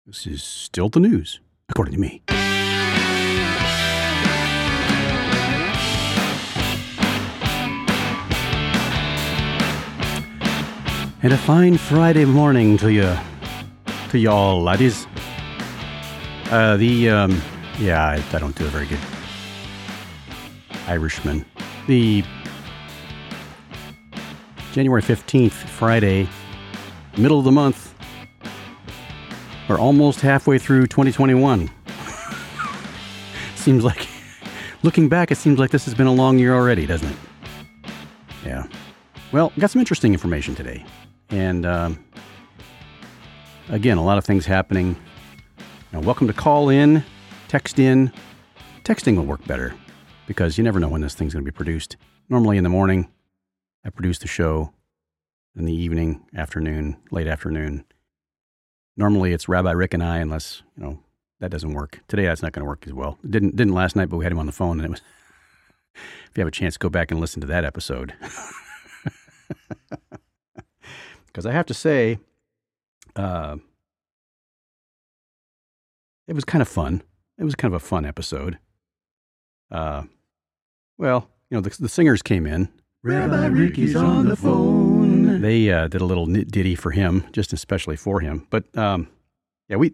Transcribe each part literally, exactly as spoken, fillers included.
This is still the news, according to me. And a fine Friday morning to you, to y'all laddies. Uh, the, um, yeah, I, I don't do a very good Irishman. The January fifteenth, Friday, middle of the month. We're almost halfway through twenty twenty-one. Seems like, looking back, it seems like this has been a long year already, doesn't it? Yeah. Well, got some interesting information today. And, um, again, a lot of things happening. Now, welcome to call in, text in. Texting will work better because you never know when this thing's going to be produced. Normally in the morning, I produce the show. In the evening, afternoon, late afternoon. Normally it's Rabbi Rick and I, unless, you know, that doesn't work. Today that's not going to work as well. It didn't didn't last night, but we had him on the phone, and it was. If you have a chance, go back and listen to that episode. Because I have to say, uh, it was kind of fun. It was kind of a fun episode. Uh, well, you know, the, the singers came in. Rabbi Ricky's on the phone. They uh, did a little ditty for him, just especially for him. But um, yeah, we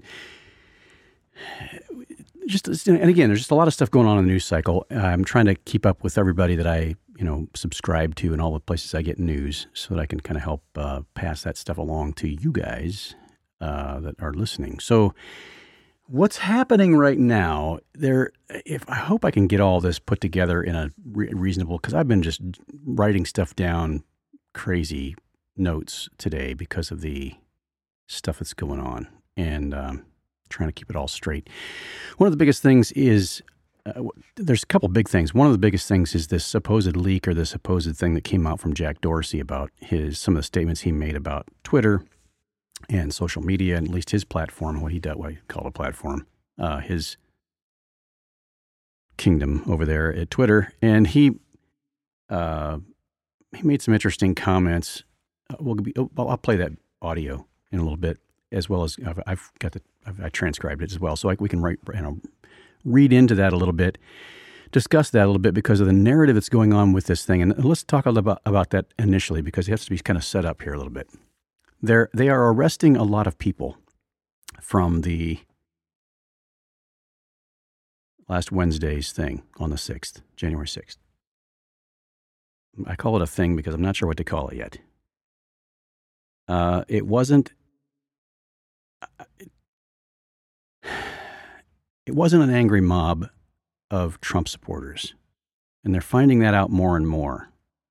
just and again, there's just a lot of stuff going on in the news cycle. I'm trying to keep up with everybody that I you know subscribe to and all the places I get news, so that I can kind of help uh, pass that stuff along to you guys uh, that are listening. So. What's happening right now, there, if I hope I can get all this put together in a re- reasonable, because I've been just writing stuff down, crazy notes today because of the stuff that's going on, and um, trying to keep it all straight. One of the biggest things is, uh, there's a couple big things. One of the biggest things is this supposed leak or this supposed thing that came out from Jack Dorsey about his some of the statements he made about Twitter and social media, and at least his platform, what he does, what he called a platform, uh, his kingdom over there at Twitter. And he uh, he made some interesting comments. Uh, we'll be, I'll, I'll play that audio in a little bit, as well as I've, I've got the I've, I transcribed it as well, so I, we can write, you know, read into that a little bit, discuss that a little bit because of the narrative that's going on with this thing. And let's talk a little about, about that initially, because it has to be kind of set up here a little bit. They're, they are arresting a lot of people from the last Wednesday's thing on the sixth, January sixth. I call it a thing because I'm not sure what to call it yet. Uh, it wasn't, it, it wasn't an angry mob of Trump supporters, and they're finding that out more and more.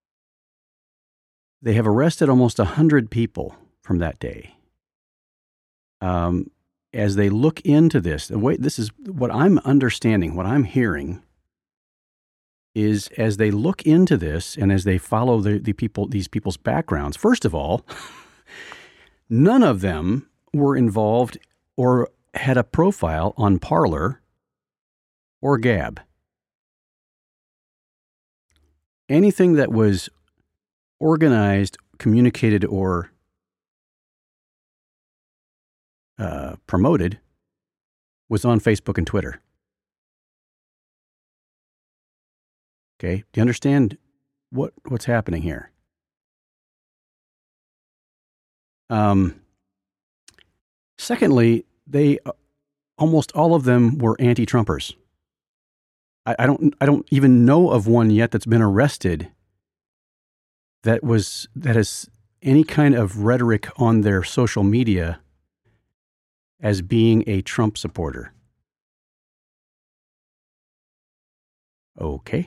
They have arrested almost one hundred people from that day. Um, as they look into this, the way this is what I'm understanding, what I'm hearing is as they look into this and as they follow the, the people, these people's backgrounds, first of all, none of them were involved or had a profile on Parler or Gab. Anything that was organized, communicated, or Uh, promoted was on Facebook and Twitter. Okay, do you understand what what's happening here? Um, secondly, they uh, almost all of them were anti-Trumpers. I, I don't I don't even know of one yet that's been arrested that was that has any kind of rhetoric on their social media as being a Trump supporter. Okay.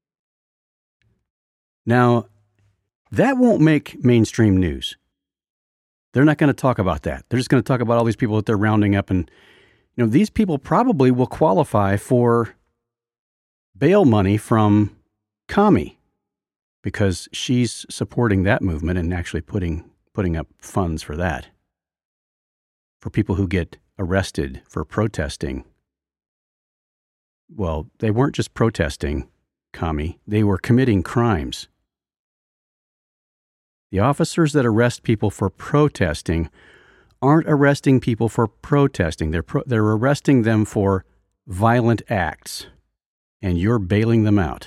Now, that won't make mainstream news. They're not going to talk about that. They're just going to talk about all these people that they're rounding up. And, you know, these people probably will qualify for bail money from Kami because she's supporting that movement and actually putting putting up funds for that. For people who get arrested for protesting. Well, they weren't just protesting, Kami. They were committing crimes. The officers that arrest people for protesting aren't arresting people for protesting. They're pro- they're arresting them for violent acts, and you're bailing them out.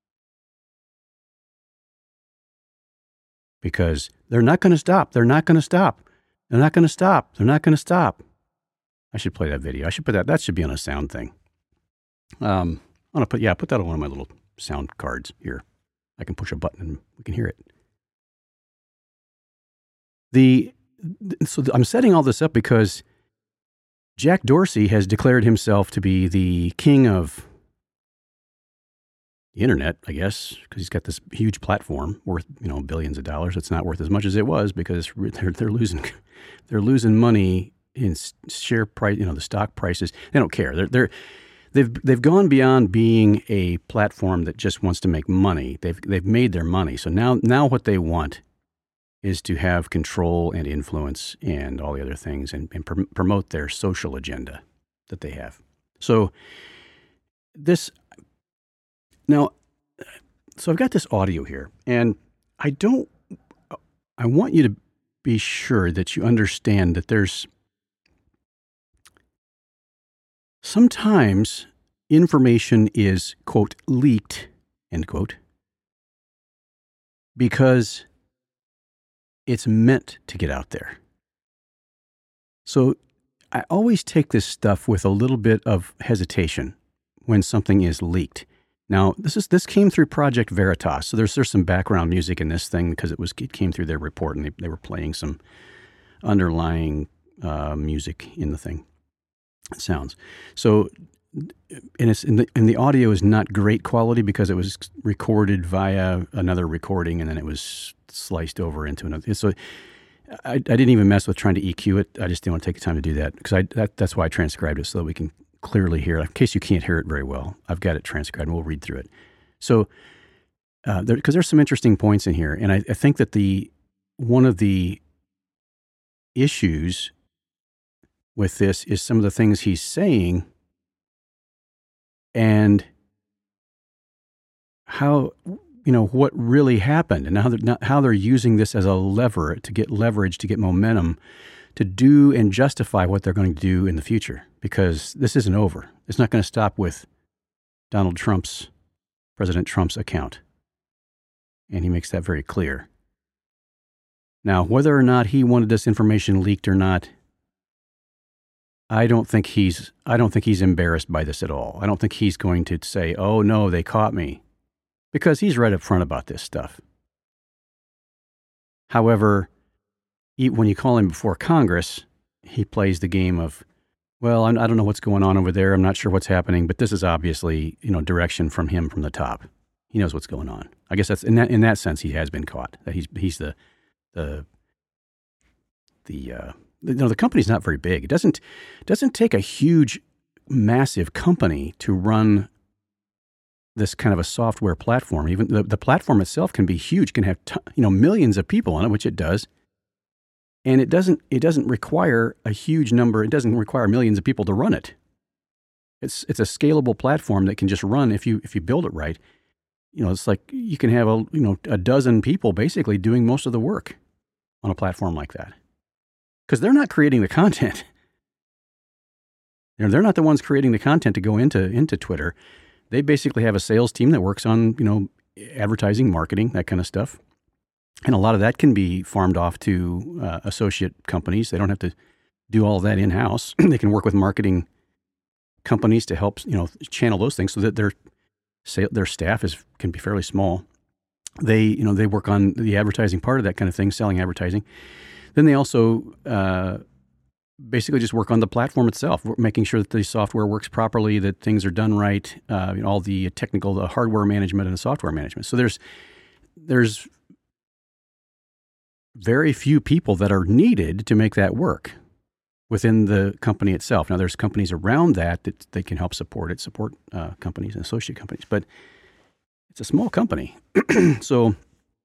Because they're not going to stop. They're not going to stop. They're not going to stop. They're not going to stop. I should play that video. I should put that. That should be on a sound thing. Um, I'm gonna put yeah, put that on one of my little sound cards here. I can push a button and we can hear it. The so I'm setting all this up because Jack Dorsey has declared himself to be the king of the internet, I guess, because he's got this huge platform worth, you know, billions of dollars. It's not worth as much as it was because they're they're losing they're losing money in share price, you know, the stock prices. They don't care. They're they're they've they've gone beyond being a platform that just wants to make money. They've they've made their money. So now now what they want is to have control and influence and all the other things and, and pr- promote their social agenda that they have. So this now, so I've got this audio here, and I don't. I want you to be sure that you understand that there's sometimes information is, quote, leaked, end quote, because it's meant to get out there. So I always take this stuff with a little bit of hesitation when something is leaked. Now, this is this came through Project Veritas, so there's there's some background music in this thing because it was it came through their report and they, they were playing some underlying uh, music in the thing. Sounds so, and it's in the and the audio is not great quality because it was recorded via another recording and then it was sliced over into another. So I, I didn't even mess with trying to E Q it. I just didn't want to take the time to do that because I that, that's why I transcribed it so that we can clearly hear it. In case you can't hear it very well, I've got it transcribed and we'll read through it. So, uh, there, because there's some interesting points in here, and I, I think that the one of the issues with this is some of the things he's saying and how, you know, what really happened and how they're, how they're using this as a lever to get leverage, to get momentum, to do and justify what they're going to do in the future, because this isn't over. It's not going to stop with Donald Trump's, President Trump's account. And he makes that very clear. Now, whether or not he wanted this information leaked or not, I don't think he's, I don't think he's embarrassed by this at all. I don't think he's going to say, oh no, they caught me, because he's right up front about this stuff. However, when you call him before Congress, he plays the game of, well, I don't know what's going on over there. I'm not sure what's happening, but this is obviously, you know, direction from him from the top. He knows what's going on. I guess that's in that in that sense he has been caught. That he's he's the the the uh, you know, the company's not very big. It doesn't doesn't take a huge, massive company to run this kind of a software platform. Even the, the platform itself can be huge, can have t- you know millions of people on it, which it does. And it doesn't it doesn't require a huge number. It doesn't require millions of people to run it. It's it's a scalable platform that can just run if you if you build it right. You know, it's like you can have a you know a dozen people basically doing most of the work on a platform like that, because they're not creating the content. They're they're not the ones creating the content to go into into Twitter. They basically have a sales team that works on you know advertising, marketing, that kind of stuff. And a lot of that can be farmed off to uh, associate companies. They don't have to do all that in-house. They can work with marketing companies to help, you know, channel those things so that their their staff is can be fairly small. They, you know, they work on the advertising part of that kind of thing, selling advertising. Then they also uh, basically just work on the platform itself, making sure that the software works properly, that things are done right, uh, you know, all the technical, the hardware management and the software management. So there's there's very few people that are needed to make that work within the company itself. Now, there's companies around that that they can help support it, support uh, companies and associate companies, but it's a small company. So,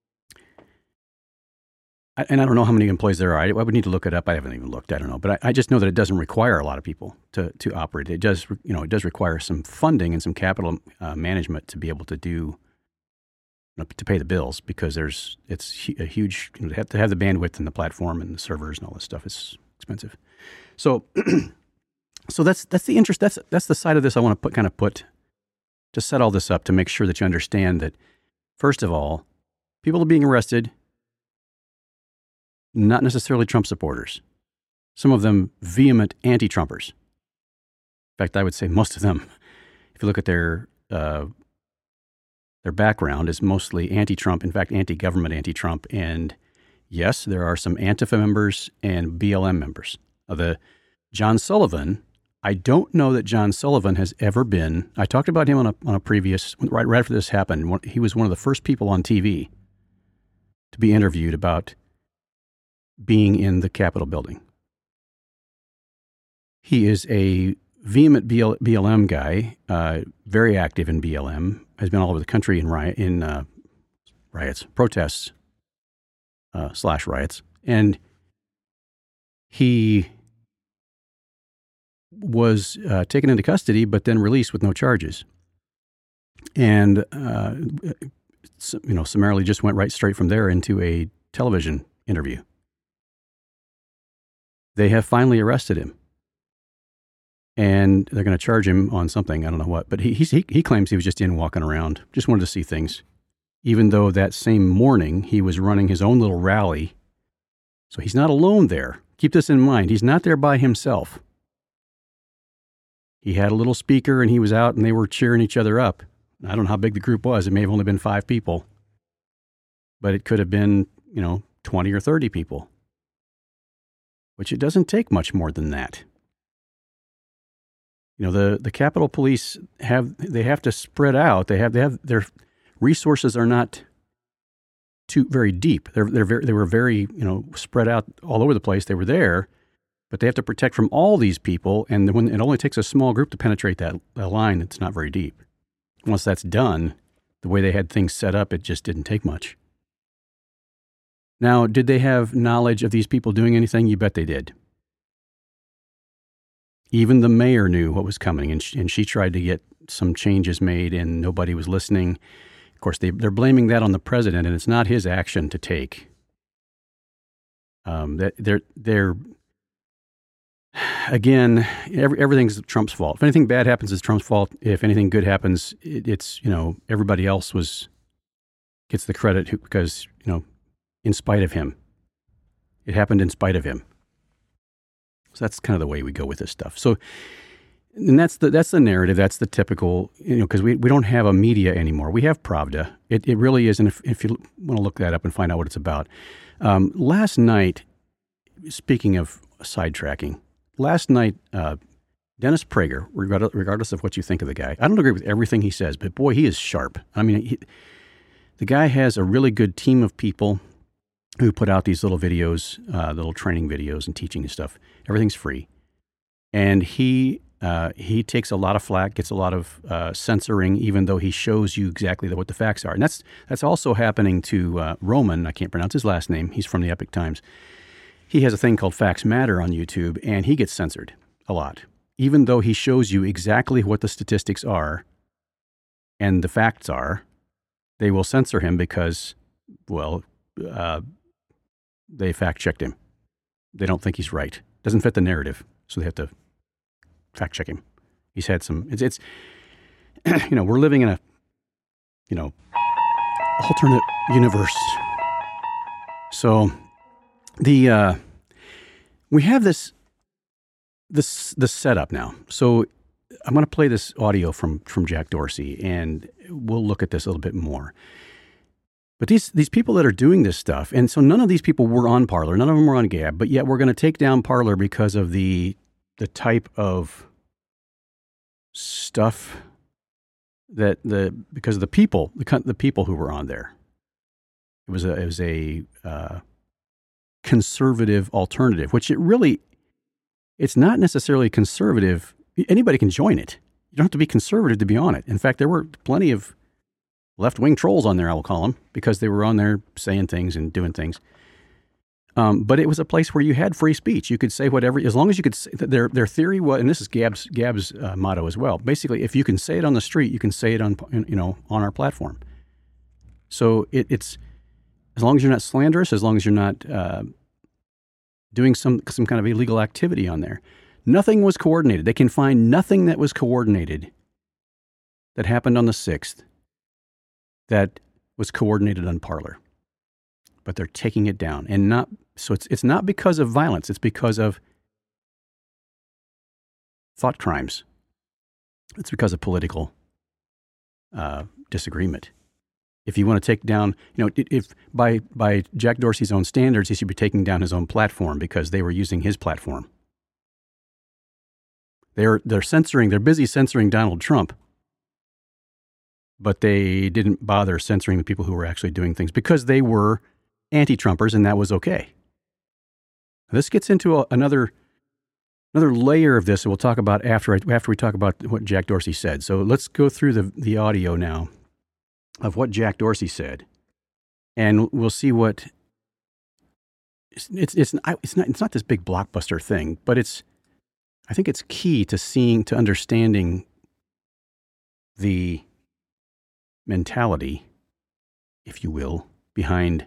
and I don't know how many employees there are. I, I would need to look it up. I haven't even looked. I don't know, but I, I just know that it doesn't require a lot of people to to operate. It does, you know, it does require some funding and some capital uh, management to be able to do. To pay the bills, because there's it's a huge, you know, to have to have the bandwidth and the platform and the servers and all this stuff is expensive. So, so that's that's the interest. That's that's the side of this I want to put kind of put to set all this up to make sure that you understand that, first of all, people are being arrested, not necessarily Trump supporters. Some of them vehement anti-Trumpers. In fact, I would say most of them, if you look at their uh, their background, is mostly anti-Trump. In fact, anti-government, anti-Trump. And yes, there are some Antifa members and B L M members. Uh, the John Sullivan. I don't know that John Sullivan has ever been. I talked about him on a on a previous right right after this happened. He was one of the first people on T V to be interviewed about being in the Capitol building. He is a vehement B L M guy, uh, very active in B L M, has been all over the country in riot in uh, riots, protests, uh, slash riots, and he was uh, taken into custody, but then released with no charges, and uh, you know, summarily just went right straight from there into a television interview. They have finally arrested him, and they're going to charge him on something. I don't know what, but he he he claims he was just in walking around, just wanted to see things, even though that same morning he was running his own little rally. So he's not alone there. Keep this in mind. He's not there by himself. He had a little speaker, and he was out, and they were cheering each other up. I don't know how big the group was. It may have only been five people, but it could have been, you know, twenty or thirty people, which it doesn't take much more than that. You know, the, the Capitol Police have, they have to spread out. They have, they have, their resources are not too very deep. They're, they're very, they were very, you know, spread out all over the place. They were there, but they have to protect from all these people. And when it only takes a small group to penetrate that, that line, it's not very deep. Once that's done, the way they had things set up, it just didn't take much. Now, did they have knowledge of these people doing anything? You bet they did. Even the mayor knew what was coming, and she, and she tried to get some changes made, and nobody was listening. Of course, they, they're blaming that on the president, and it's not his action to take. Um, that they're they're again, every, everything's Trump's fault. If anything bad happens, it's Trump's fault. If anything good happens, it, it's you know everybody else was gets the credit who, because you know in spite of him, it happened in spite of him. So that's kind of the way we go with this stuff. So, and that's the that's the narrative. That's the typical, you know, because we, we don't have a media anymore. We have Pravda. It it really is. And if, if you want to look that up and find out what it's about. Um, last night, speaking of sidetracking, last night, uh, Dennis Prager, regardless of what you think of the guy, I don't agree with everything he says, but boy, he is sharp. I mean, he, the guy has a really good team of people who put out these little videos, uh, little training videos and teaching and stuff. Everything's free. And he uh, he takes a lot of flack, gets a lot of uh, censoring, even though he shows you exactly the, what the facts are. And that's that's also happening to uh, Roman. I can't pronounce his last name. He's from the Epic Times. He has a thing called Facts Matter on YouTube, and he gets censored a lot. Even though he shows you exactly what the statistics are and the facts are, they will censor him because, well, uh, they fact-checked him. They don't think he's right. Doesn't fit the narrative, so they have to fact-check him. He's had some, it's, it's you know, we're living in a, you know, alternate universe. So the, uh, we have this, this, this setup now. So I'm going to play this audio from, from Jack Dorsey, and we'll look at this a little bit more. But these these people that are doing this stuff, and so none of these people were on Parler, none of them were on Gab, but yet we're going to take down Parler because of the the type of stuff that the because of the people the the people who were on there. It was a it was a uh, conservative alternative, which it really it's not necessarily conservative. Anybody can join it. You don't have to be conservative to be on it. In fact, there were plenty of left-wing trolls on there, I will call them, because they were on there saying things and doing things. Um, but it was a place where you had free speech. You could say whatever, as long as you could say, their their theory was, and this is Gab's Gab's uh, motto as well. Basically, if you can say it on the street, you can say it on you know on our platform. So it, it's as long as you're not slanderous, as long as you're not uh, doing some some kind of illegal activity on there. Nothing was coordinated. They can find nothing that was coordinated that happened on the sixth that was coordinated on Parler. But they're taking it down. And not so it's it's not because of violence, it's because of thought crimes. It's because of political uh, disagreement. If you want to take down, you know, if by by Jack Dorsey's own standards, he should be taking down his own platform because they were using his platform. They're they're censoring, they're busy censoring Donald Trump, but they didn't bother censoring the people who were actually doing things because they were anti-Trumpers, and that was okay. This gets into a, another another layer of this that we'll talk about after I, after we talk about what Jack Dorsey said. So let's go through the the audio now of what Jack Dorsey said, and we'll see what it's it's it's not it's not, it's not this big blockbuster thing, but it's I think it's key to seeing to understanding the mentality, if you will, behind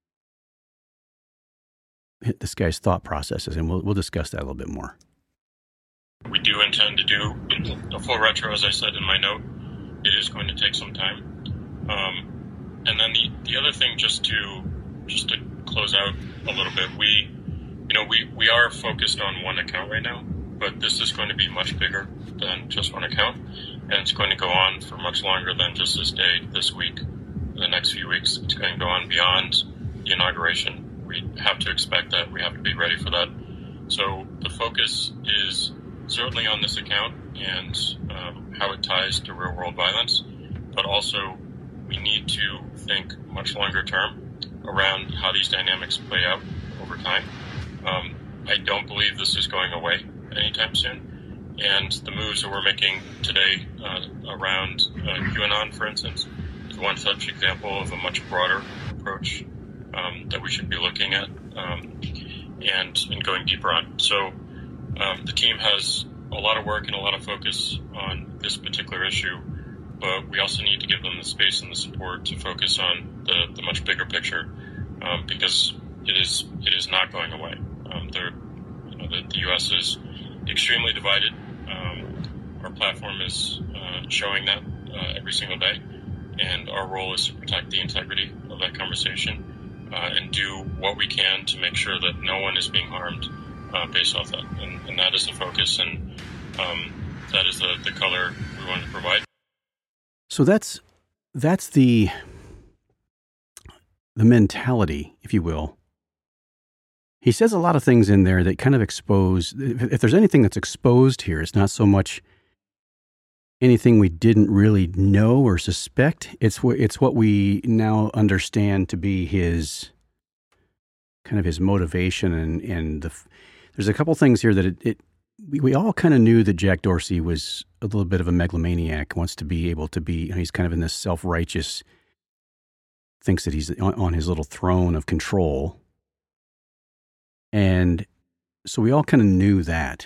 this guy's thought processes, and we'll we'll discuss that a little bit more. We do intend to do a full retro, as I said in my note. It is going to take some time. Um, and then the, the other thing, just to just to close out a little bit, we you know we, we are focused on one account right now, but this is going to be much bigger than just one account, and it's going to go on for much longer than just this day, this week, the next few weeks. It's going to go on beyond the inauguration. We have to expect that. We have to be ready for that. So the focus is certainly on this account and um, how it ties to real-world violence, but also we need to think much longer term around how these dynamics play out over time. Um, I don't believe this is going away anytime soon, and the moves that we're making today uh, around uh, QAnon, for instance, is one such example of a much broader approach um, that we should be looking at um, and, and going deeper on. So um, the team has a lot of work and a lot of focus on this particular issue, but we also need to give them the space and the support to focus on the, the much bigger picture, um, because it is it is not going away. Um, there, you know, the, the U S is extremely divided. Um, our platform is uh, showing that uh, every single day, and our role is to protect the integrity of that conversation uh, and do what we can to make sure that no one is being harmed uh, based off that. And, and that is the focus, and um, that is the, the color we want to provide. So that's that's the the mentality, if you will. He says a lot of things in there that kind of expose, if there's anything that's exposed here, it's not so much anything we didn't really know or suspect. It's what, it's what we now understand to be his, kind of his motivation. And, and the, there's a couple things here that it, it we, we all kind of knew that Jack Dorsey was a little bit of a megalomaniac, wants to be able to be, you know, he's kind of in this self-righteous, thinks that he's on, on his little throne of control. And so we all kind of knew that.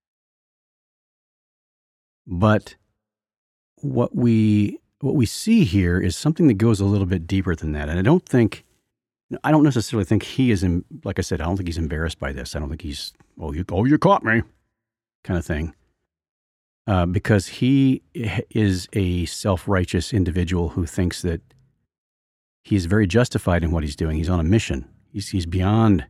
But what we what we see here is something that goes a little bit deeper than that. And I don't think, I don't necessarily think he is, in, like I said, I don't think he's embarrassed by this. I don't think he's, oh, you, oh, you caught me, kind of thing. Uh, because he is a self-righteous individual who thinks that he's very justified in what he's doing. He's on a mission. He's he's beyond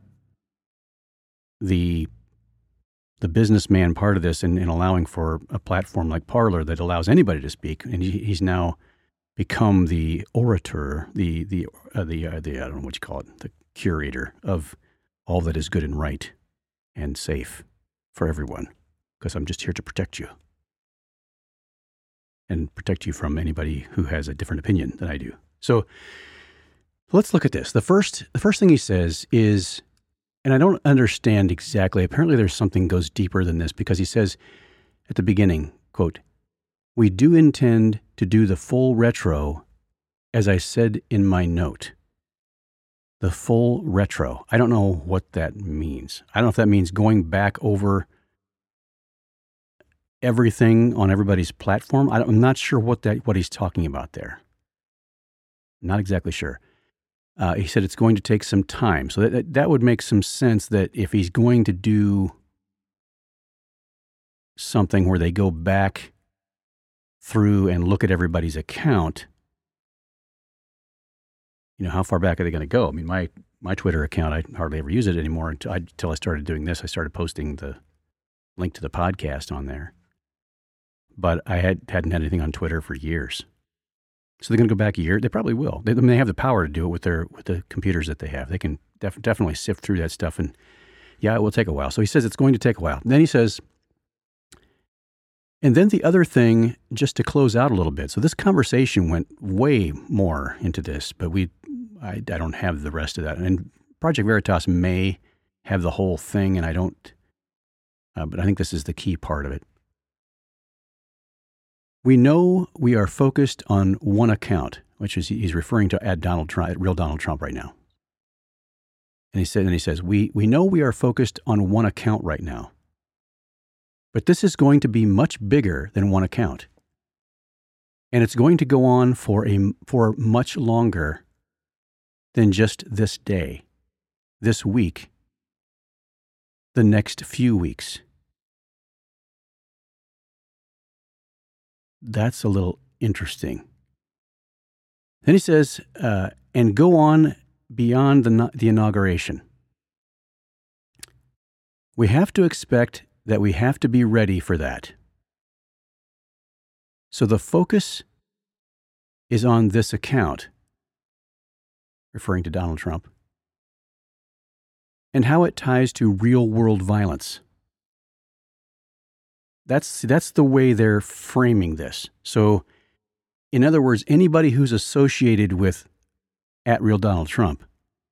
the the businessman part of this and, and allowing for a platform like Parler that allows anybody to speak. And he, he's now become the orator, the the uh, the uh, the I don't know what you call it, the curator of all that is good and right and safe for everyone. Because I'm just here to protect you and protect you from anybody who has a different opinion than I do. So let's look at this. The first the first thing he says is, and I don't understand exactly. Apparently there's something goes deeper than this, because he says at the beginning, quote, "We do intend to do the full retro, as I said in my note." The full retro. I don't know what that means. I don't know if that means going back over everything on everybody's platform. I don't, I'm not sure what that what he's talking about there. Not exactly sure. Uh, he said it's going to take some time. So that, that, that would make some sense that if he's going to do something where they go back through and look at everybody's account, you know, how far back are they going to go? I mean, my, my Twitter account, I hardly ever use it anymore until I, until I started doing this. I started posting the link to the podcast on there. But I had, hadn't had anything on Twitter for years. So they're going to go back a year? They probably will. They, I mean, they have the power to do it with their with the computers that they have. They can def- definitely sift through that stuff. And yeah, it will take a while. So he says it's going to take a while. And then he says, and then the other thing, just to close out a little bit. So this conversation went way more into this, but we, I, I don't have the rest of that. And Project Veritas may have the whole thing, and I don't, uh, but I think this is the key part of it. We know we are focused on one account, which is he's referring to at Donald Trump, at real Donald Trump right now. And he said, and he says, we, we know we are focused on one account right now, but this is going to be much bigger than one account. And it's going to go on for a, for much longer than just this day, this week, the next few weeks. That's a little interesting. Then he says, uh, and go on beyond the, the inauguration. We have to expect that we have to be ready for that. So the focus is on this account, referring to Donald Trump, and how it ties to real-world violence. That's that's the way they're framing this. So, in other words, anybody who's associated with at real Donald Trump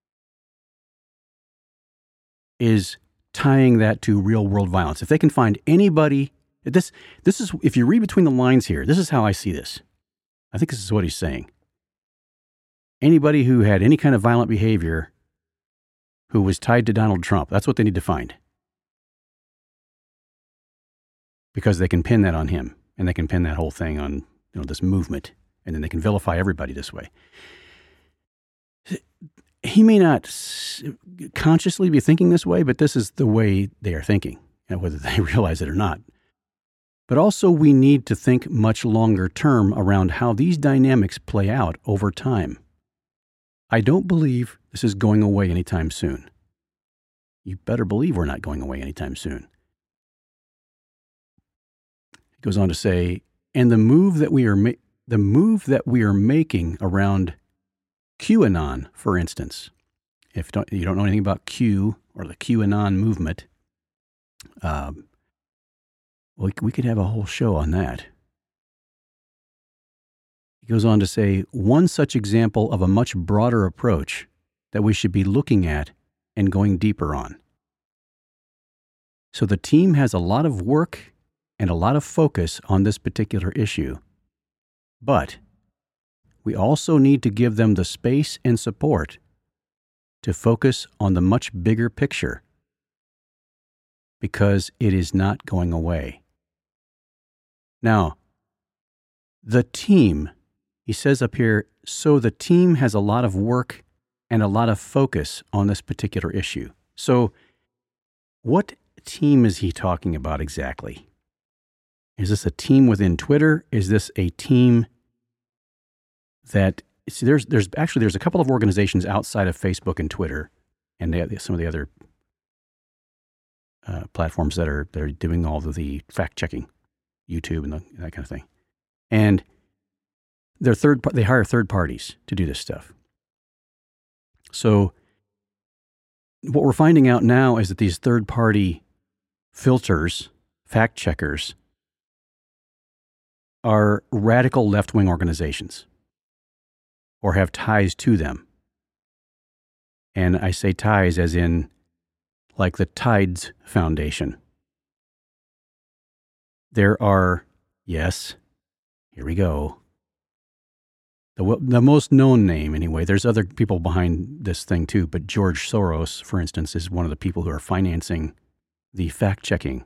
is tying that to real world violence. If they can find anybody, this this is, if you read between the lines here, this is how I see this. I think this is what he's saying. Anybody who had any kind of violent behavior who was tied to Donald Trump, that's what they need to find. Because they can pin that on him, and they can pin that whole thing on, you know, this movement, and then they can vilify everybody this way. He may not consciously be thinking this way, but this is the way they are thinking, you know, whether they realize it or not. But also, we need to think much longer term around how these dynamics play out over time. I don't believe this is going away anytime soon. You better believe we're not going away anytime soon. He goes on to say, and the move that we are ma- the move that we are making around QAnon, for instance, if don't, you don't know anything about Q or the QAnon movement, um, we, we could have a whole show on that. He goes on to say, one such example of a much broader approach that we should be looking at and going deeper on. So the team has a lot of work and a lot of focus on this particular issue. But we also need to give them the space and support to focus on the much bigger picture, because it is not going away. Now, the team, he says up here, so the team has a lot of work and a lot of focus on this particular issue. So what team is he talking about exactly? Is this a team within Twitter? Is this a team that, see, there's there's actually there's a couple of organizations outside of Facebook and Twitter, and they, some of the other uh, platforms that are that are doing all of the fact checking, YouTube and the, that kind of thing, and they're third they hire third parties to do this stuff. So what we're finding out now is that these third party filters, fact checkers, are radical left-wing organizations or have ties to them. And I say ties as in like the Tides Foundation. There are, yes, here we go. The, the most known name anyway, there's other people behind this thing too, but George Soros, for instance, is one of the people who are financing the fact-checking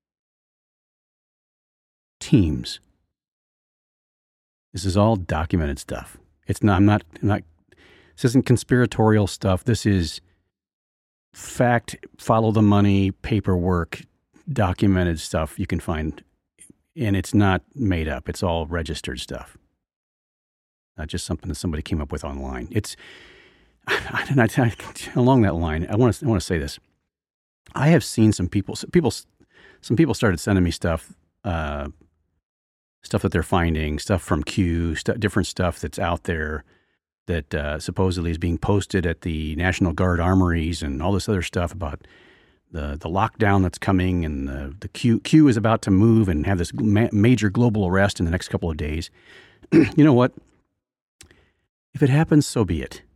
teams. This is all documented stuff. It's not, I'm not, I'm not, This isn't conspiratorial stuff. This is fact, follow the money, paperwork, documented stuff you can find. And it's not made up. It's all registered stuff. Not just something that somebody came up with online. It's, and I, I, along that line, I want to I want to say this. I have seen some people, people, some people started sending me stuff, uh, stuff that they're finding, stuff from Q, st- different stuff that's out there that uh, supposedly is being posted at the National Guard armories and all this other stuff about the the lockdown that's coming, and the, the Q, Q is about to move and have this ma- major global arrest in the next couple of days. You know what? If it happens, so be it.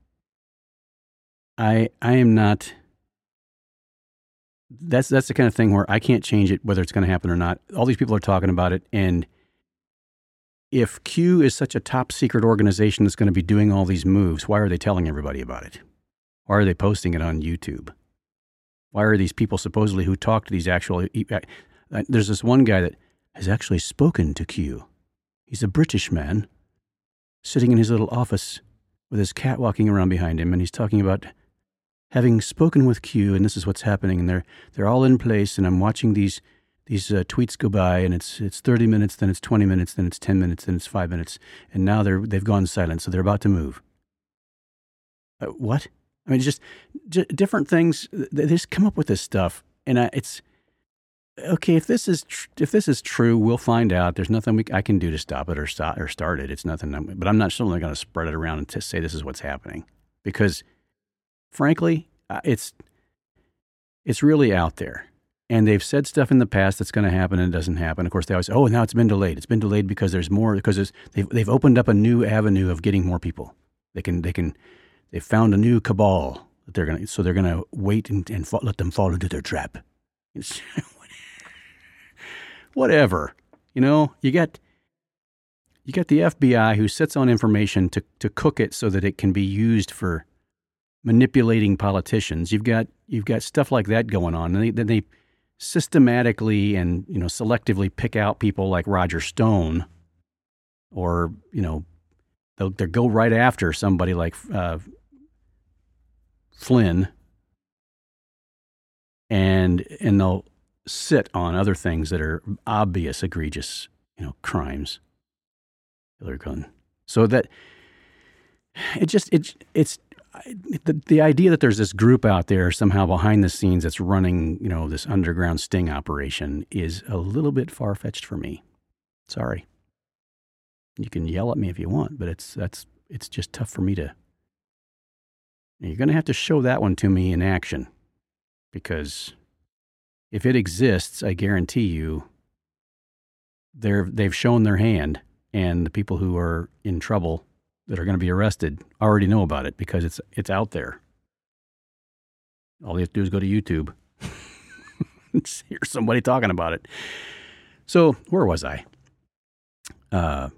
I I am not... That's that's the kind of thing where I can't change it, whether it's going to happen or not. All these people are talking about it, and if Q is such a top secret organization that's going to be doing all these moves, why are they telling everybody about it? Why are they posting it on YouTube? Why are these people supposedly who talk to these actual... There's this one guy that has actually spoken to Q. He's a British man sitting in his little office with his cat walking around behind him, and he's talking about having spoken with Q, and this is what's happening, and they're they're all in place, and I'm watching these these uh, tweets go by, and it's it's thirty minutes, then it's twenty minutes, then it's ten minutes, then it's five minutes, and now they're they've gone silent, so they're about to move. Uh, what? I mean, just, just different things. They just come up with this stuff, and I, it's okay. If this is tr- if this is true, we'll find out. There's nothing we, I can do to stop it or stop or start it. It's nothing. I'm, but I'm not certainly going to spread it around and to say this is what's happening, because, frankly, uh, it's it's really out there. And they've said stuff in the past that's going to happen and it doesn't happen. Of course, they always say, oh, now it's been delayed. It's been delayed because there's more, because there's, they've they've opened up a new avenue of getting more people. They can they can they've found a new cabal that they're going to, so they're going to wait and, and fa- let them fall into their trap. It's, whatever, you know. You got you got the F B I who sits on information to to cook it so that it can be used for manipulating politicians. You've got you've got stuff like that going on, and they, then they systematically and, you know, selectively pick out people like Roger Stone, or, you know, they'll, they'll go right after somebody like uh, Flynn, and and they'll sit on other things that are obvious, egregious, you know, crimes. Hillary Clinton. So that it just it it's. The, the idea that there's this group out there somehow behind the scenes that's running, you know, this underground sting operation is a little bit far-fetched for me. Sorry. You can yell at me if you want, but it's that's it's just tough for me to. You're going to have to show that one to me in action, because if it exists, I guarantee you, they're they've shown their hand, and the people who are in trouble that are going to be arrested already know about it, because it's it's out there. All they have to do is go to YouTube and hear somebody talking about it. So where was I? Uh,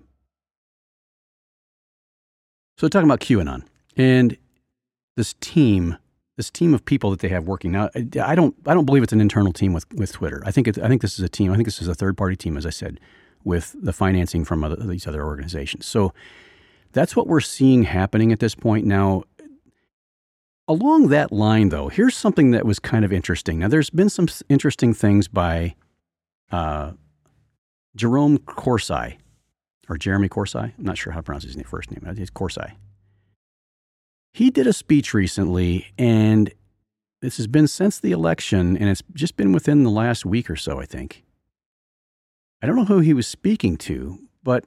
so talking about QAnon and this team, this team of people that they have working now. I don't I don't believe it's an internal team with, with Twitter. I think it's I think this is a team. I think this is a third party team, as I said, with the financing from other, these other organizations. So that's what we're seeing happening at this point. Now, along that line, though, here's something that was kind of interesting. Now, there's been some interesting things by uh, Jerome Corsi, or Jeremy Corsi. I'm not sure how to pronounce his name, first name. It's Corsi. He did a speech recently, and this has been since the election, and it's just been within the last week or so, I think. I don't know who he was speaking to, but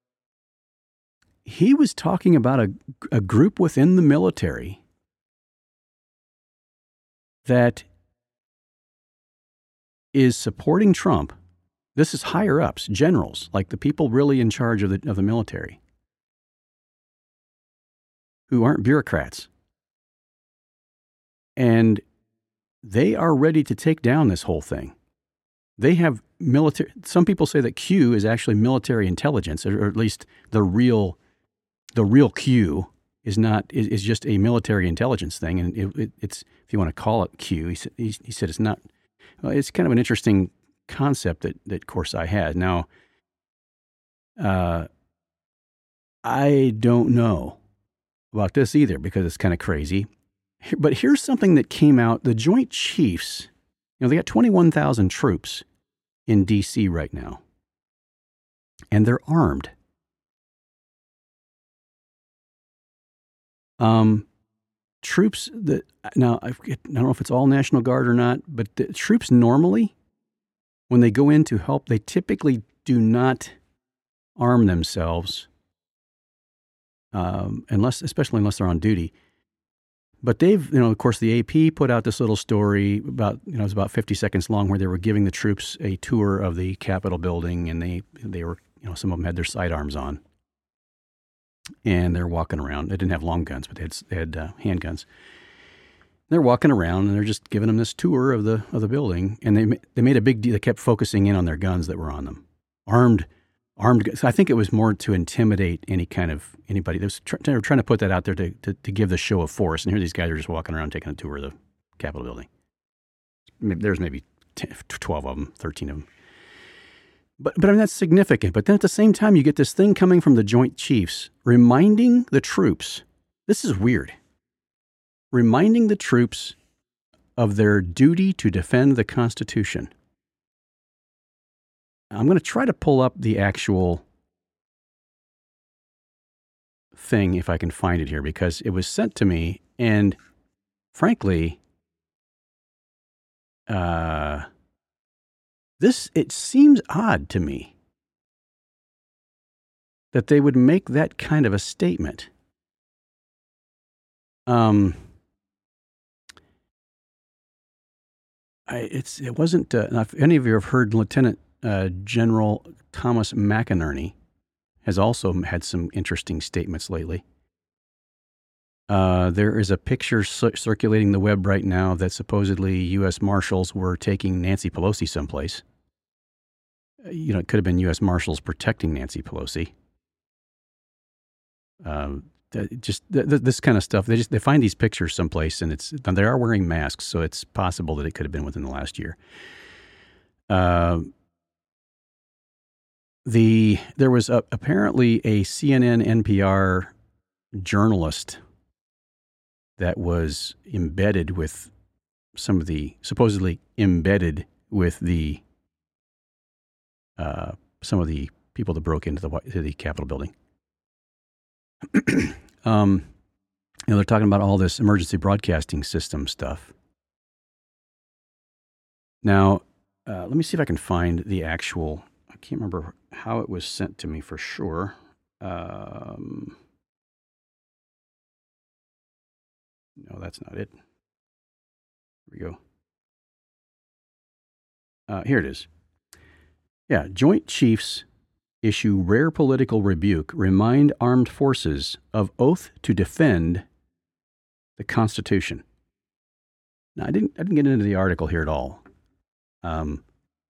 he was talking about a, a group within the military that is supporting Trump. This is higher ups, generals, like the people really in charge of the of the military, who aren't bureaucrats. And they are ready to take down this whole thing. They have military, some people say that Q is actually military intelligence, or at least the real The real Q is not is, is just a military intelligence thing, and it, it, it's, if you want to call it Q, he said he, he said it's not. Well, it's kind of an interesting concept that that Corsi has. Now, uh, I don't know about this either because it's kind of crazy. But here's something that came out. The Joint Chiefs, you know, they got twenty-one thousand troops in D C right now, and they're armed. Um, troops that now I forget, I don't know if it's all National Guard or not, but the troops normally, when they go in to help, they typically do not arm themselves, um, unless, especially unless they're on duty. But they've, you know, of course, the A P put out this little story about, you know, it was about fifty seconds long, where they were giving the troops a tour of the Capitol building, and they they were, you know, some of them had their sidearms on. And they're walking around. They didn't have long guns, but they had, they had uh, handguns. They're walking around, and they're just giving them this tour of the of the building. And they they made a big deal. They kept focusing in on their guns that were on them, armed, armed. I think it was more to intimidate any kind of anybody. They, was tr- they were trying to put that out there to, to to give the show of force. And here these guys are just walking around taking a tour of the Capitol building. There's maybe ten, twelve of them, thirteen of them. But, but I mean, that's significant. But then at the same time, you get this thing coming from the Joint Chiefs reminding the troops, this is weird, reminding the troops of their duty to defend the Constitution. I'm going to try to pull up the actual thing if I can find it here, because it was sent to me, and frankly, uh, This, it seems odd to me that they would make that kind of a statement. Um, I, it's, it wasn't, uh, if any of you have heard Lieutenant uh, General Thomas McInerney has also had some interesting statements lately. Uh, there is a picture c- circulating the web right now that supposedly U S Marshals were taking Nancy Pelosi someplace. You know, it could have been U S Marshals protecting Nancy Pelosi. Um, just th- th- this kind of stuff. They just they find these pictures someplace, and it's and they are wearing masks, so it's possible that it could have been within the last year. Uh, the there was a, apparently a C N N N P R journalist that was embedded with some of the supposedly embedded with the. Uh, some of the people that broke into the to the Capitol building. um, you know, they're talking about all this emergency broadcasting system stuff. Now, uh, let me see if I can find the actual. I can't remember how it was sent to me for sure. Um, no, that's not it. Here we go. Uh, here it is. Yeah, Joint Chiefs issue rare political rebuke, remind armed forces of oath to defend the Constitution. Now, I didn't, I didn't get into the article here at all. Um,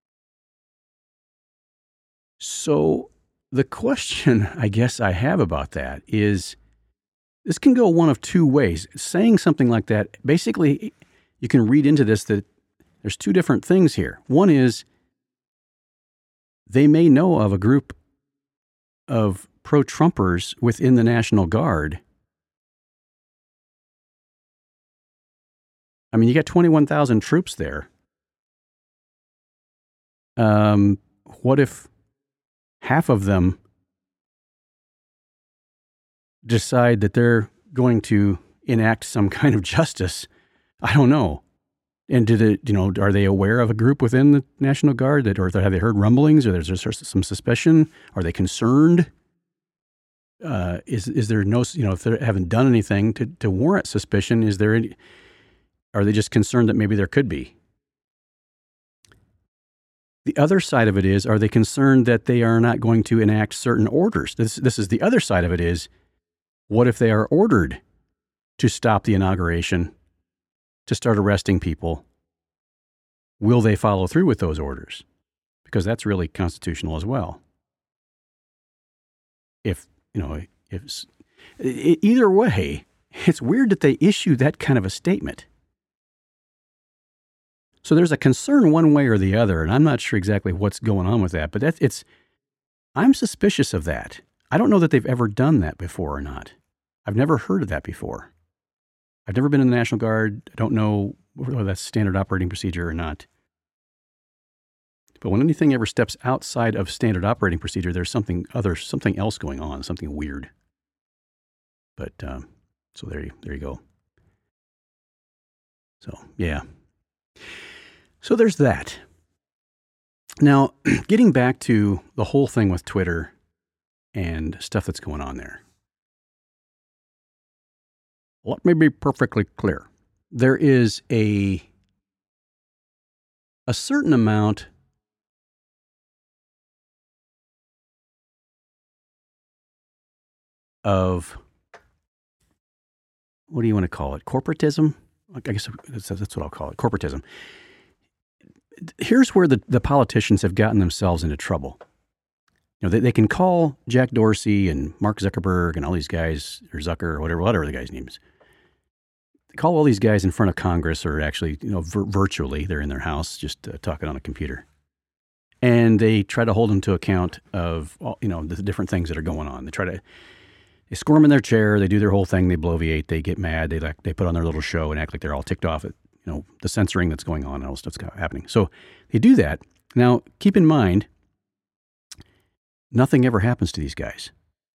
so the question I guess I have about that is, this can go one of two ways. Saying something like that, basically, you can read into this that there's two different things here. One is, they may know of a group of pro-Trumpers within the National Guard. I mean, you got twenty-one thousand troops there. Um, what if half of them decide that they're going to enact some kind of justice? I don't know. And did it, you know, are they aware of a group within the National Guard that, or have they heard rumblings, or there's just some suspicion? Are they concerned? Uh, is is there no, you know, if they haven't done anything to, to warrant suspicion, is there any, are they just concerned that maybe there could be? The other side of it is, are they concerned that they are not going to enact certain orders? This this is the other side of it is, what if they are ordered to stop the inauguration, to start arresting people? Will they follow through with those orders? Because that's really constitutional as well. If, you know, if either way, it's weird that they issue that kind of a statement. So there's a concern one way or the other, and I'm not sure exactly what's going on with that, but that's, it's, I'm suspicious of that. I don't know that they've ever done that before or not. I've never heard of that before. I've never been in the National Guard. I don't know whether that's standard operating procedure or not. But when anything ever steps outside of standard operating procedure, there's something other, something else going on, something weird. But um, so there you, there you go. So yeah. So there's that. Now, getting back to the whole thing with Twitter and stuff that's going on there. Let me be perfectly clear. There is a a certain amount of, what do you want to call it? Corporatism? I guess that's, that's what I'll call it. Corporatism. Here's where the, the politicians have gotten themselves into trouble. You know, they, they can call Jack Dorsey and Mark Zuckerberg and all these guys, or Zucker, or whatever, whatever the guy's name is. They call all these guys in front of Congress, or actually, you know, vir- virtually, they're in their house just uh, talking on a computer. And they try to hold them to account of, all, you know, the different things that are going on. They try to, they squirm in their chair, they do their whole thing, they bloviate, they get mad, they like, they put on their little show and act like they're all ticked off at, you know, the censoring that's going on and all stuff's happening. So they do that. Now, keep in mind, nothing ever happens to these guys.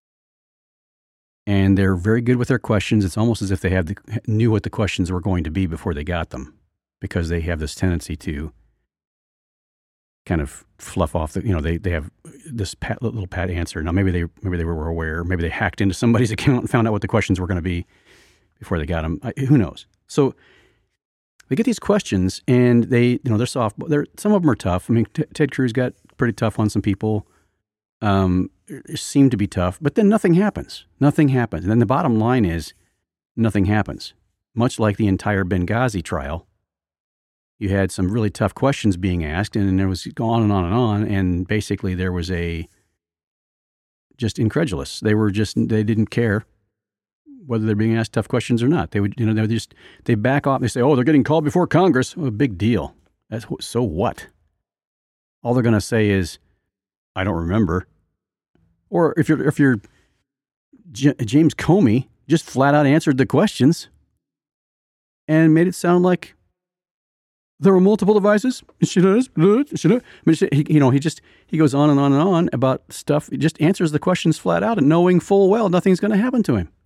And they're very good with their questions. It's almost as if they have the, knew what the questions were going to be before they got them, because they have this tendency to kind of fluff off the, you know, they, they have this pat, little pat answer. Now, maybe they, maybe they were aware, maybe they hacked into somebody's account and found out what the questions were going to be before they got them. I, who knows? So they get these questions and they, you know, they're soft. They're, some of them are tough. I mean, T- Ted Cruz got pretty tough on some people. Um, seemed to be tough, but then nothing happens. Nothing happens. And then the bottom line is nothing happens. Much like the entire Benghazi trial, you had some really tough questions being asked, and there was on and on and on. And basically there was a just incredulous. They were just, they didn't care whether they're being asked tough questions or not. They would, you know, they would just, they back off. They say, oh, they're getting called before Congress. Oh, big deal. That's, so what? All they're going to say is, I don't remember. Or if you're, if you're J- James Comey, just flat out answered the questions and made it sound like there were multiple devices. She does. She does. I mean, he, you know, he just, he goes on and on and on about stuff. He just answers the questions flat out and knowing full well nothing's going to happen to him.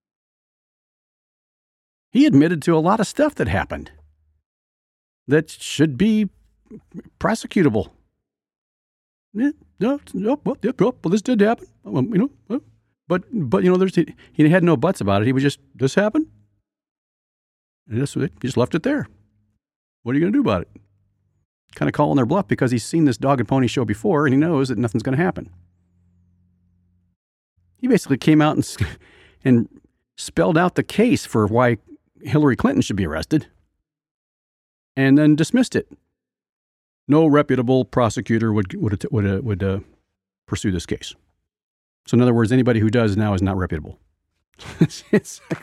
He admitted to a lot of stuff that happened that should be prosecutable. Yeah, no, no, well, yeah, well, this did happen. Um, you know, well, but but you know, there's he, he had no buts about it. He was just, this happened, and this, he just left it there. What are you going to do about it? Kind of calling their bluff because he's seen this dog and pony show before, and he knows that nothing's going to happen. He basically came out and and spelled out the case for why Hillary Clinton should be arrested, and then dismissed it. No reputable prosecutor would would would uh, would uh, pursue this case. So, in other words, anybody who does now is not reputable. It's like,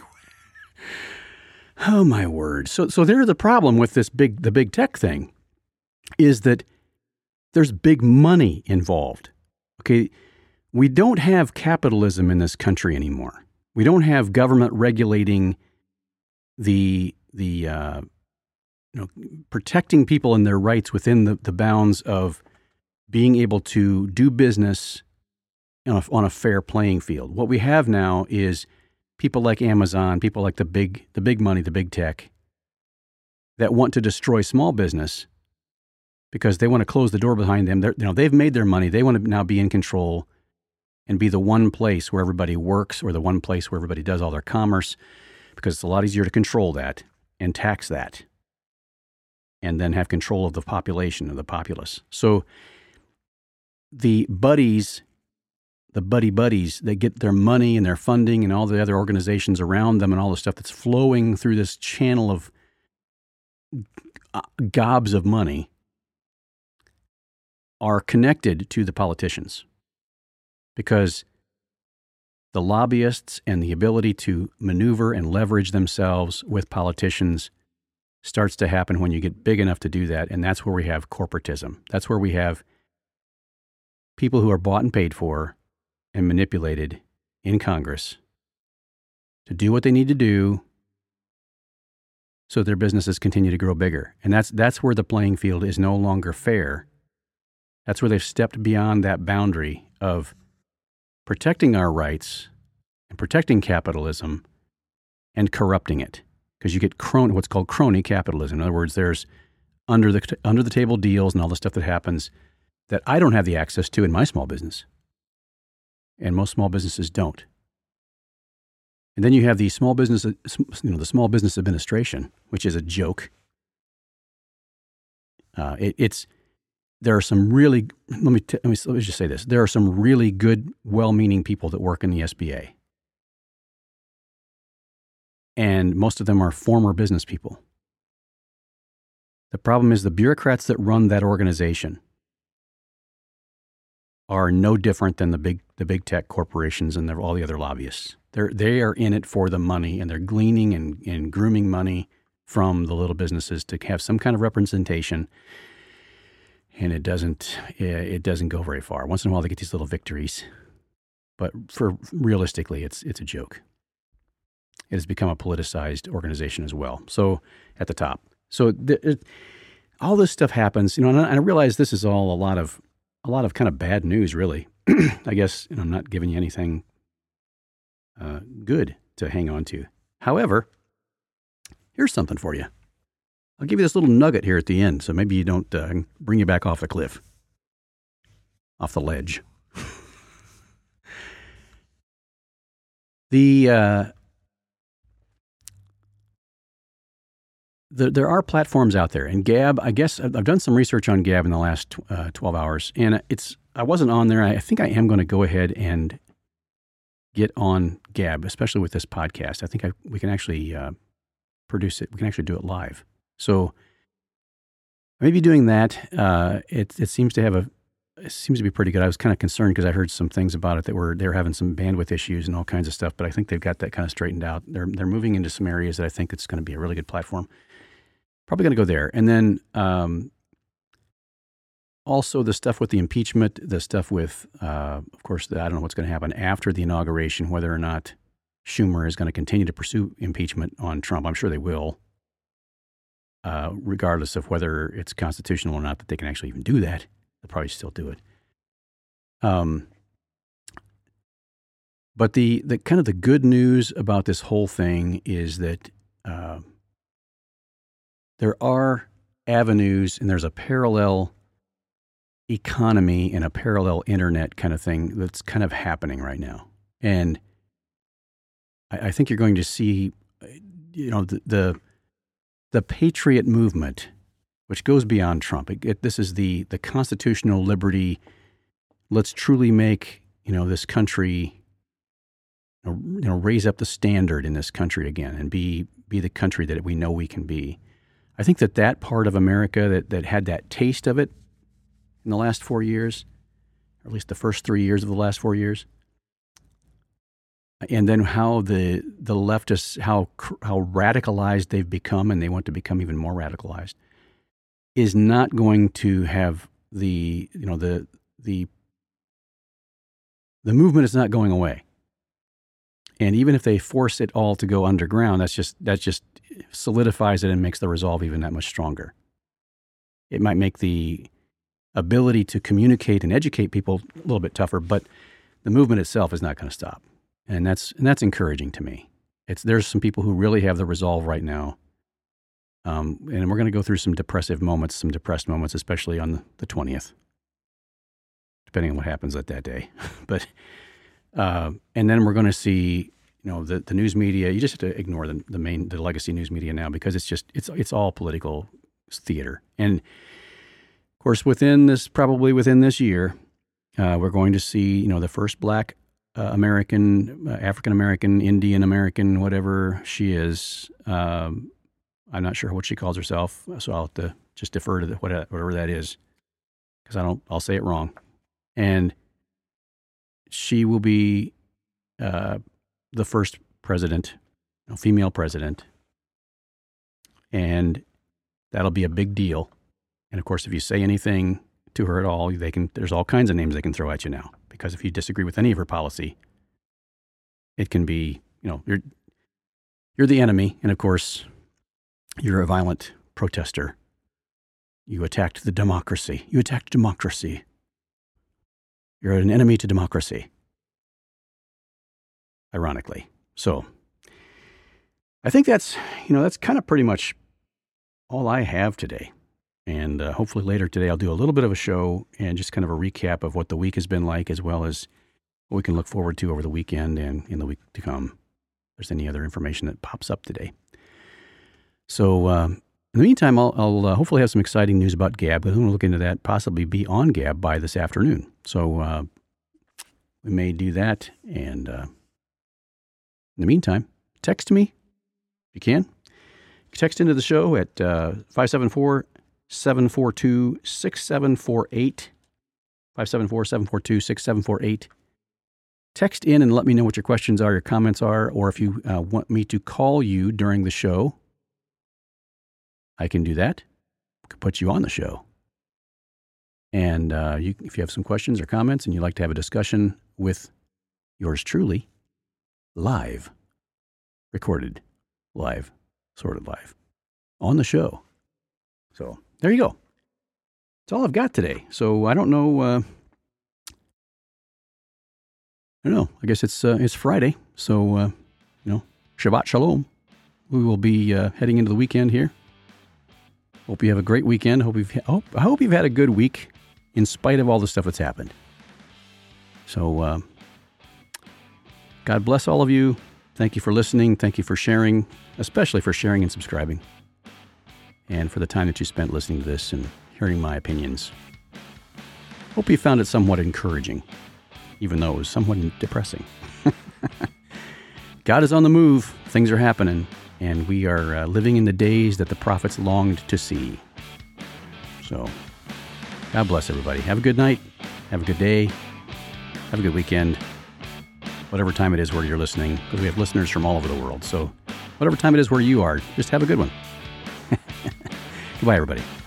oh my word! So, so there's the problem with this big the big tech thing, is that there's big money involved. Okay, we don't have capitalism in this country anymore. We don't have government regulating the the. Uh, You know, protecting people and their rights within the, the bounds of being able to do business on a, on a fair playing field. What we have now is people like Amazon, people like the big the big money, the big tech, that want to destroy small business because they want to close the door behind them. They're, you know, they've made their money. They want to now be in control and be the one place where everybody works, or the one place where everybody does all their commerce, because it's a lot easier to control that and tax that, and then have control of the population, of the populace. So the buddies, the buddy buddies, they get their money and their funding and all the other organizations around them and all the stuff that's flowing through this channel of gobs of money are connected to the politicians, because the lobbyists and the ability to maneuver and leverage themselves with politicians starts to happen when you get big enough to do that. And that's where we have corporatism. That's where we have people who are bought and paid for and manipulated in Congress to do what they need to do so their businesses continue to grow bigger. And that's that's where the playing field is no longer fair. That's where they've stepped beyond that boundary of protecting our rights and protecting capitalism and corrupting it. Because you get crony, what's called crony capitalism. In other words, there's under the under the table deals and all the stuff that happens that I don't have the access to in my small business. And most small businesses don't. And then you have the small business, you know, the Small Business Administration, which is a joke. Uh, it, it's there are some really let me, t- let me let me just say this: there are some really good, well-meaning people that work in the S B A, and most of them are former business people. The problem is the bureaucrats that run that organization are no different than the big the big tech corporations and all the other lobbyists. They're, they are in it for the money, and they're gleaning and, and grooming money from the little businesses to have some kind of representation, and it doesn't it doesn't go very far. Once in a while, they get these little victories, but for realistically, it's it's a joke. It has become a politicized organization as well. So at the top, so the, it, all this stuff happens, you know, and I, I realize this is all a lot of a lot of kind of bad news, really. I guess, and I'm not giving you anything Uh, good to hang on to. However, here's something for you. I'll give you this little nugget here at the end, so maybe you don't uh, bring you back off the cliff, off the ledge. the, uh, the there are platforms out there, and Gab. I guess I've, I've done some research on Gab in the last uh, twelve hours, and it's I wasn't on there. I think I am going to go ahead and get on Gab, especially with this podcast. I think I, we can actually uh, produce it. We can actually do it live. So maybe doing that. Uh, it it seems to have a it seems to be pretty good. I was kind of concerned because I heard some things about it that were they're having some bandwidth issues and all kinds of stuff. But I think they've got that kind of straightened out. They're they're moving into some areas that I think it's going to be a really good platform. Probably going to go there, and then. Um, Also, the stuff with the impeachment, the stuff with, uh, of course, the, I don't know what's going to happen after the inauguration, whether or not Schumer is going to continue to pursue impeachment on Trump. I'm sure they will, uh, regardless of whether it's constitutional or not, that they can actually even do that. They'll probably still do it. Um, but the, the kind of the good news about this whole thing is that uh, there are avenues and there's a parallel economy and a parallel internet kind of thing that's kind of happening right now. And I, I think you're going to see, you know, the, the, the patriot movement, which goes beyond Trump. It, it, this is the, the constitutional liberty. Let's truly make, you know, this country, you know, you know, raise up the standard in this country again and be, be the country that we know we can be. I think that that part of America that, that had that taste of it in the last four years, or at least the first three years of the last four years, and then how the the leftists, how how radicalized they've become, and they want to become even more radicalized, is not going to have the you know the the the movement is not going away. And even if they force it all to go underground, that's just that just solidifies it and makes the resolve even that much stronger. It might make the ability to communicate and educate people a little bit tougher, but the movement itself is not going to stop. And that's and that's encouraging to me. It's there's some people who really have the resolve right now. Um, and we're going to go through some depressive moments, some depressed moments, especially on the, the twentieth, depending on what happens at that day. but uh, and then we're going to see, you know, the, the news media. You just have to ignore the, the main the legacy news media now because it's just it's it's all political theater. And of course, within this, probably within this year, uh, we're going to see, you know, the first black uh, American, uh, African American, Indian American, whatever she is. Um, I'm not sure what she calls herself, so I'll have to just defer to the, whatever that is, because I don't. I'll say it wrong. And she will be uh, the first president, you know, female president, and that'll be a big deal. And of course, if you say anything to her at all, they can. There's all kinds of names they can throw at you now. Because if you disagree with any of her policy, it can be, you know, you're you're the enemy, and of course, you're a violent protester. You attacked the democracy. You attacked democracy. You're an enemy to democracy. Ironically. So, I think that's, you know, that's kind of pretty much all I have today. And uh, hopefully later today I'll do a little bit of a show and just kind of a recap of what the week has been like, as well as what we can look forward to over the weekend and in the week to come. If there's any other information that pops up today. So um, in the meantime, I'll, I'll uh, hopefully have some exciting news about Gab. We're going to look into that, possibly be on Gab by this afternoon. So uh, we may do that. And uh, in the meantime, text me if you can. Text into the show at uh, five seven four, seven four two, six seven four eight. five seven four, seven four two, six seven four eight. Text in and let me know what your questions are, your comments are, or if you uh, want me to call you during the show, I can do that. I can put you on the show. And uh, you, if you have some questions or comments and you'd like to have a discussion with yours truly, live, recorded, live, sort of live, on the show. So there you go. That's all I've got today. So I don't know. Uh, I don't know. I guess it's uh, it's Friday. So, uh, you know, Shabbat Shalom. We will be uh, heading into the weekend here. Hope you have a great weekend. Hope you've, hope, I hope you've had a good week in spite of all the stuff that's happened. So, uh, God bless all of you. Thank you for listening. Thank you for sharing, especially for sharing and subscribing. And for the time that you spent listening to this and hearing my opinions. Hope you found it somewhat encouraging, even though it was somewhat depressing. God is on the move. Things are happening. And we are uh, living in the days that the prophets longed to see. So, God bless everybody. Have a good night. Have a good day. Have a good weekend. Whatever time it is where you're listening, because we have listeners from all over the world. So, whatever time it is where you are, just have a good one. Goodbye, everybody.